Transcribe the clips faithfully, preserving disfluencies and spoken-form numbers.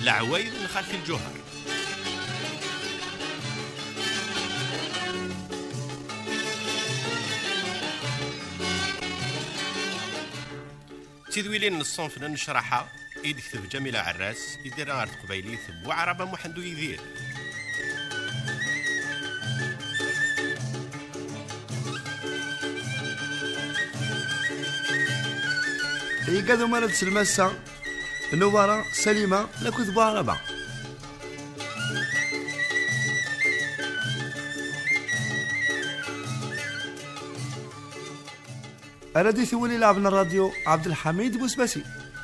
العوايد نخالف الجوهر. تدويلين الصنف نشرحها يكتب جميلة عراس يدير غير قبيليت بوعربة محندو يدير. هي قادو مرض سلمسة نوارة سليمة لكوث بوعربة. أنا دي ثولي لعبنا الراديو عبد الحميد بوسباسي.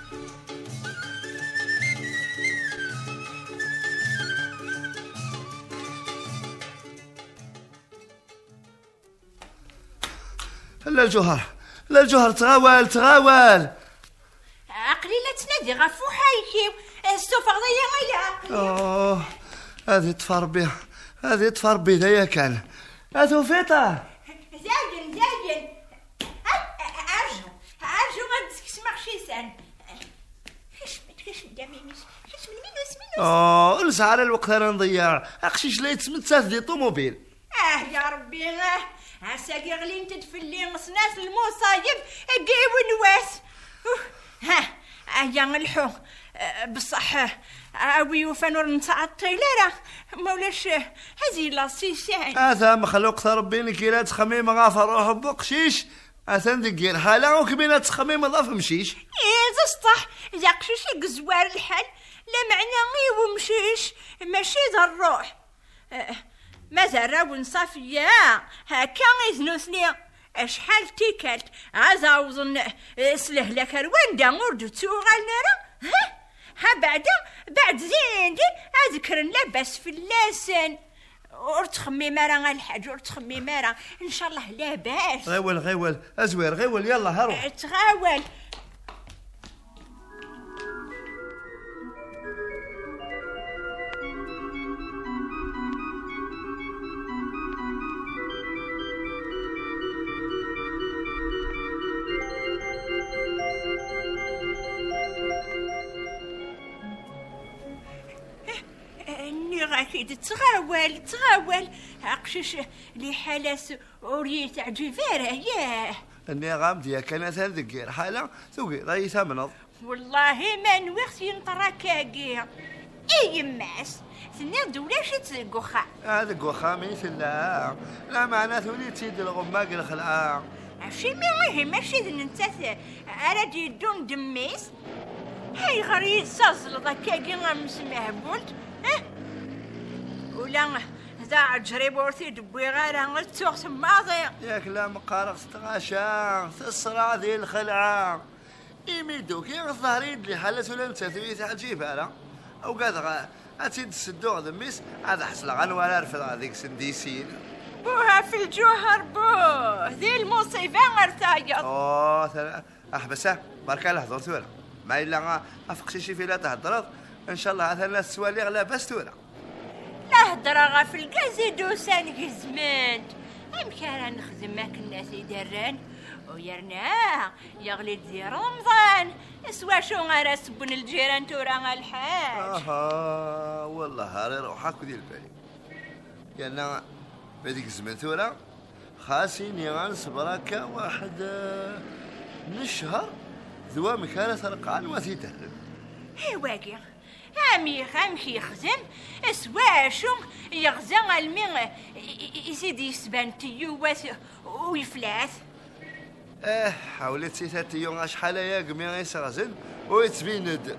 لا الجوهر لا الجوهر تغاول تغاول عقلي لا تنادي غفو حايكي السوف غضيا غيلا. اوه هذه تفار بيه هذه تفار بيه ذا كان هاتو فيطة زاين زاين ارجو ارجو ما تسمع شي سان خشمت خشم دميمش خشم المينوس مينوس. اوه الزعر الوقت انا نضيع اقشيش لا يتسمتسات دي طوموبيل. اه يا ربي اه عساكي غلين تدفلي مصناس المصايب قيو نواس. ها ايا الحو بصح اوي وفنور نتاع الطيلره مولاش هذه لاصيشان هذا مخلوق ربي كي لا تخميم غافر روح بقشيش اثندقير حاله وكبينا تخميم ضاف مشيش. ايه زسطح يقشيش يقزوار الحال لا معنى غي ومشيش ماشي ذا الروح. ماذا راون صافية هكا يزنوثني اشحال تيكالت عزاوظن سلهلك رواندا موردو تسوغالنا ها ها بعد بعد زين دي اذكر لاباس في اللسان ورتخمي مرا الحاج ورتخمي مرا ان شاء الله لاباس. غيول غيول ازوير غيول يلا هروح تغاول. أكيد تغاول تغاول عقشش لي حالس أوريت عجيفيرة ياه. اني غامدي كانت هذيك حالة ثوقي راهي ثمنض والله ما نوخت ينطرك كاكي اي يماس ثني ولاش تزقوخا هذا قوخا مثل لا لا معناته ولي تسيد الغماق الخلعة عشي مي ماشي ننتث أرادي دون دميس هاي غريب سازل ذكاكي غمس مهبولت اه ولا ذا عجري بورثي دبي غير غلتوغ سماضي ياك لا مقارق ستغاشا تصرع ذي الخلعة يميدوك يا الظهرين اللي حالت ولا نتاثوي تاع الجبالة او قاد اتيد السدوغ ذميس هذا حصل غنوار رفض هذيك سنديسين بوها في الجوهر بوه ذي المصيبة غرتايض. اوه احبسه بركة له هضرت ولا ما إلا افقشي شي في لا تهضرض ان شاء الله هذا الناس سوالي لا بس ولا لا هضرة في الكازي دوسان كزمنت امكان نخدم ماك الناس يدران ويرنا يغلي دي رمضان اسوا شو غير سبن الجيران تورا الحاج. اها والله هاري روحك ودير بالي يانا بديك الزمن ثورا خاسيني غنصبرك واحد من الشهر ذوا مكانة رقعان وثي تهرب هي واقع امي خامشي يخزم اسواشو يغزن المين يزيد يسبان تيوات ويفلاث. اه حاولت سيتاتي يوم شحال يا قمي يسغزن ويتبيند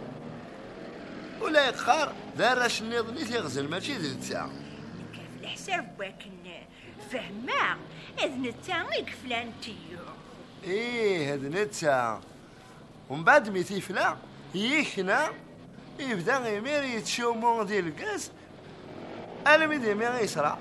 ولا يقار دارش النظني تيغزل ماشي ذي الساعة كيف الحساب واكن فهما اذن التاغيك فلان تيو ايه هذا نتا ومن بعد ميتي فلا يخنا يبدا غيمير يتشومون ديال الكاس انا ميدي مي غيسرع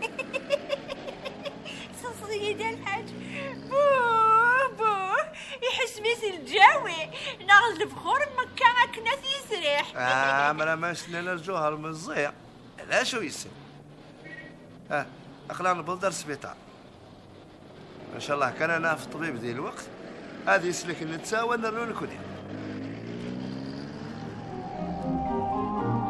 صصيد الحاج بوه بوه يحس مثل الجاوي ناغز الفخور مكا كنا يسريح. اه مرا ما شننا الجوهر من الزيع لا شو يسر اه اقلان بلدر سبيطار ان شاء الله كان انا في الطبيب ذي الوقت هذه يسلك نتساوى نرون كلنا.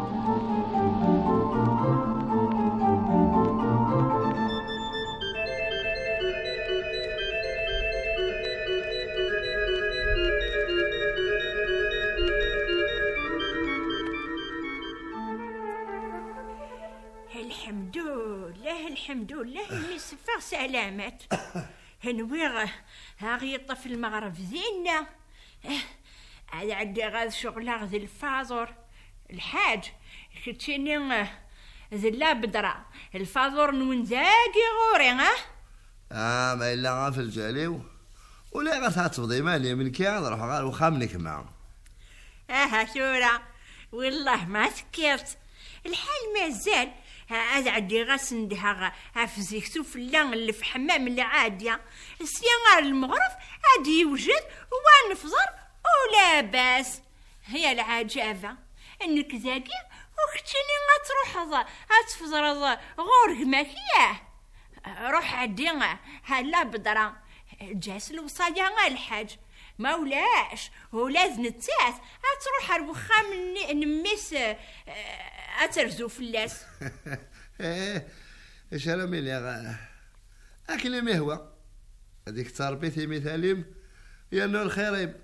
الحمد لله المسفر سلامات. هنويغ هاغي يطف المغرب زينة. هذا عندي غاز شغلة ذي الفازور الحاج كتشيني ذي بدرة الفازور نونزاقي غوري. ها اه ما إلا غا في الجاليو ولا غا تفضي مالي من كي نروح غا وخامنك معهم. اه شورا والله ما سكرت الحال مازال. هذا عندي غاس ندها هافزيك سوف اللان اللي في حمام اللي عادية السيارة المغرف عادي يوجد ونفزر ولا باس. هي العجابة انك زاقي وكتشيني غتروح هتفزر غور ماكياه. روح عدي هلا بدرة جاس الوصايا غا الحاج ما ولاش ولاز نتاس هتروح الوخام نميس اترزو فلاس. ايه ايش انا مين يا غا اكل ما هو هذيك تربيتي مثاليم يا انه الخيريب.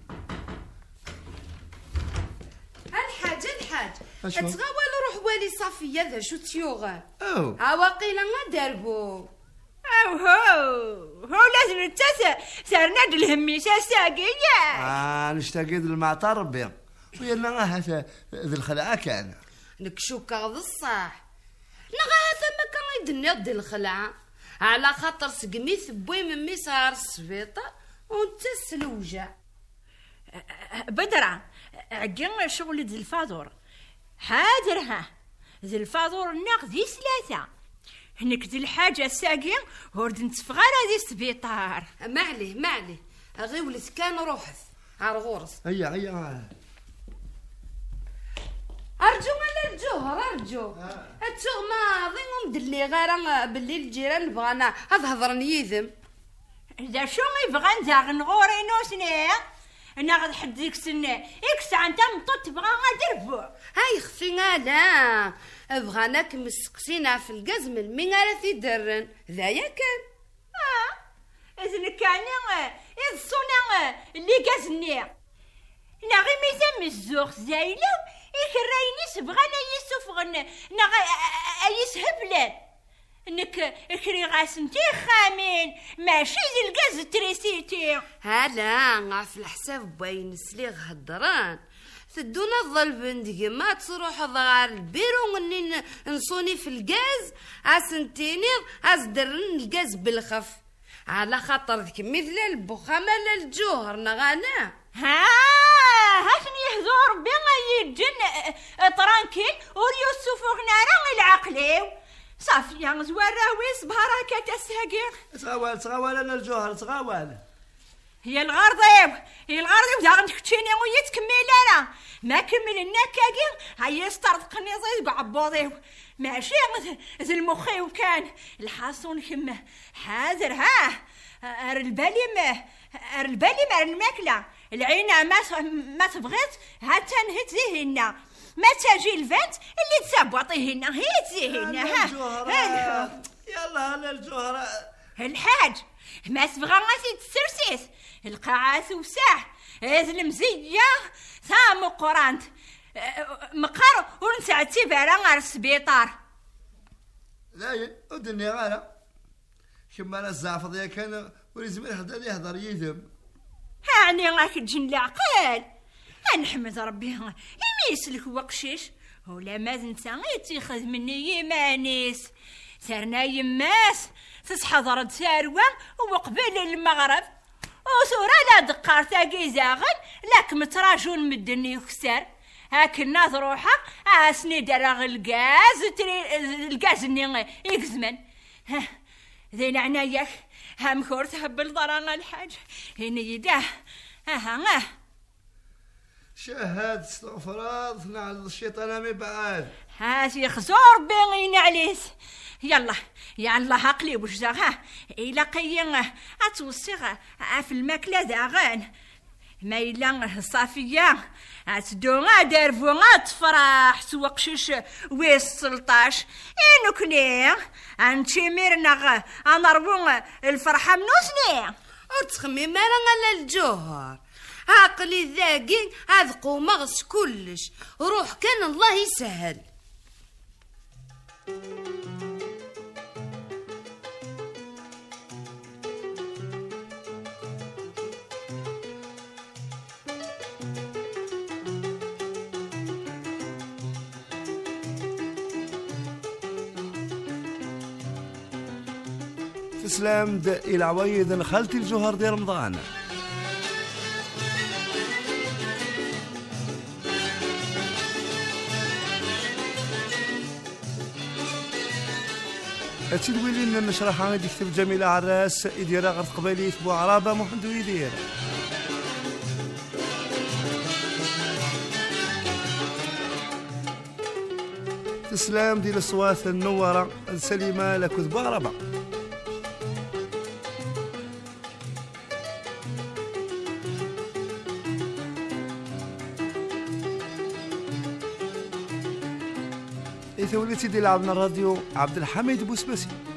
الحاج الحاج تغاول روح والي صافيه ذا شو تيوغا او ها واقيلا ما داربو او هو هو لازم نتسا سارنا الهميشه ساقيه. اه نشتاق المعطر ربي ويلا غا ذي الخلعه كان نكشوك غض الصح لغا هذا ما كان يدني ضد الخلعه على خاطر سقميث بوي من ميسار السبيطه وانت السلوجه. بدرة عقلنا شغل ذي الفاضور حاضرها ذي الفاضور الناق ذي ثلاثة هنك ذي الحاجة الساقين هورد نتفغار ذي سبيطار. ما عليه ما عليه غي ولد كان روحث عالغورس. هيا هيا ارجو على الجوهر ارجو اتو ما ظنهم دلي غير باللي الجيران بغانا هذا هضرن يذم. اذا شو يبغى نزاغن غوري نوسني انا غد حديك سنه اكس انت مطط تبغى غادربو. هاي خفينا لا بغاناك مسقسينا في القزم المنغاره في درن ذايا كان. اه اذن كان يصونا اللي قزني لا غي ميزان الزوخ زايله يكراينيس بغانا يسفغن نا يسهبلن انك اكري غاسنتي خامين ماشي زي الغاز تريسيتي. هلا غاف الحساب باين سليغ هدران تدونا الظلبن ديك ما تروح ضغار البيرو منين نصوني في الغاز اسنتيني ازدرن الغاز بالخف على خاطر ذيك مثل البخامه للجوهر نغانا. ها هاشني يحضر بما يجن طرانكيل وريوسف غنارا العقليو صافي يا زواره ويس بهركه الساقير. تغاول تغاول انا الجوهر تغاول هي الغرضيب هي الغرضيب داغن تكتشيني ويتكمل انا ما كمل النكاقين هيا استرقني زي عبوضيو ماشي ذي المخي وكان الحاصون كمه حاضر ها البالي ما البالي ما الماكله العينه ما ما تبغيت حتى نهت ذهنا ما تجي الفنت اللي تسبطيهن هي تزيهن. ها يلا هلا الجوهر الحاج ما تبغى غادي تسرسيس القاعات وساح هذ المزيه ثام قرانت مقر ونسعتي برا غير السبيطار. لا ودني غالا كما انا الزعفض يا كان ولازم يهضر يهضر يذم هاني غاك تجن العقل نحمد ربي يميسلك وقشيش ولا ما نتا يتيخذ مني يمانيس سرنا يماس تصحى ضرد ساروة وقبل المغرب وصورة لا دقار تاقي زاغل لك متراجون مدني يكسر هاكنا ضروحة اسني دراغ الغاز الغاز ني يكزمن ذين عناياك هم كورت هبل ضران الحاج هنا يداه ها شهاد استغفرات نعل الشيطان من بعد هاتي خزور بين عليس يلا يا الله عقلي وش زاغا إلا قيّن أتوصيغ في الماكلة داغان ما إلا صافية أتدوغا دارفوغا تفرح سوق شش ويس سلطاش إنو كني أنتي ميرنا أنربوغ الفرحة منوسني وتخمي مالا على الجوهر عقلي ذاقين أذقو مغس كلش روح كان الله يسهل. تسلام الى عويد خالتي الجوهر ديال رمضان. تدويلي لنا نشرح غادي يكتب جميلة عراس يديرها غير قبيلية بوعرابة محمد ويدير. تسلام ديال الصوات النورة سليمة لكذ بوعرابة. إذا وليتي ديال عبنا الراديو عبد الحميد بوسباسي.